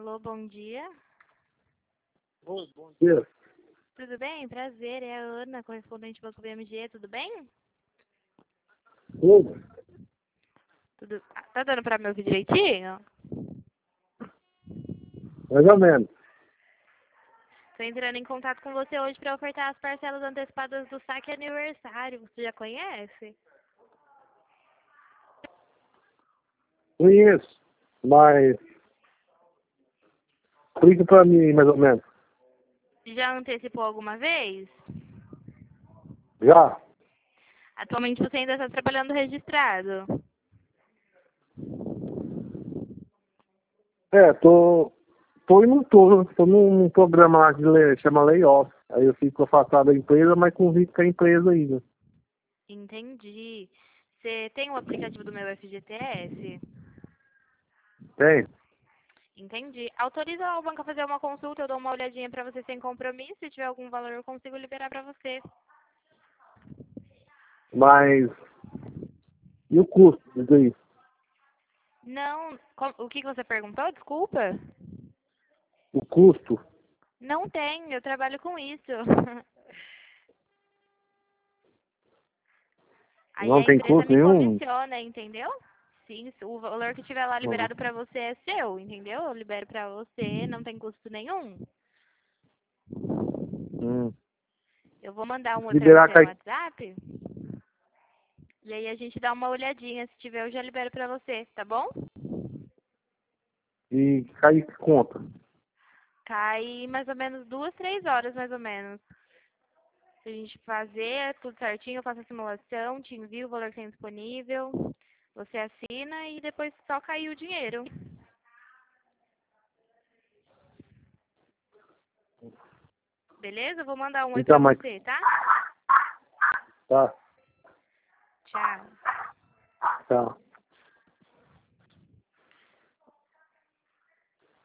Alô, bom dia. Oi, bom dia. Tudo bem? Prazer, é a Ana, correspondente do Banco BMG, tudo bem? Tudo? Tudo... Tá dando pra me ouvir direitinho? Mais ou menos. Tô entrando em contato com você hoje para ofertar as parcelas antecipadas do saque aniversário. Você já conhece? Conheço, mas explica pra mim, mais ou menos. Já antecipou alguma vez? Já? Atualmente você ainda está trabalhando registrado? Tô e não tô. Tô num programa lá que chama Layoff. Aí eu fico afastado da empresa, mas convido com a empresa ainda. Entendi. Você tem o aplicativo do meu FGTS? Tem? Entendi. Autoriza o banco a fazer uma consulta, eu dou uma olhadinha para você sem compromisso. Se tiver algum valor, eu consigo liberar para você. Mas e o custo disso aí? Não, o que você perguntou? Desculpa. O custo? Não tem, eu trabalho com isso. Aí Não a tem empresa custo me nenhum? comissiona, entendeu? Sim, o valor que tiver lá liberado para você é seu, entendeu? Eu libero para você, não tem custo nenhum. Hum. Eu vou mandar um oi para Liberar você com no a... WhatsApp. E aí a gente dá uma olhadinha. Se tiver, eu já libero para você, tá bom? E cai que conta. Cai mais ou menos 2, 3 horas, mais ou menos. Se a gente fazer tudo certinho, eu faço a simulação, te envio o valor que tem disponível. Você assina e depois só cai o dinheiro. Beleza? Eu vou mandar um oi Então, pra mas... você, tá? Tá, Tchau. tá.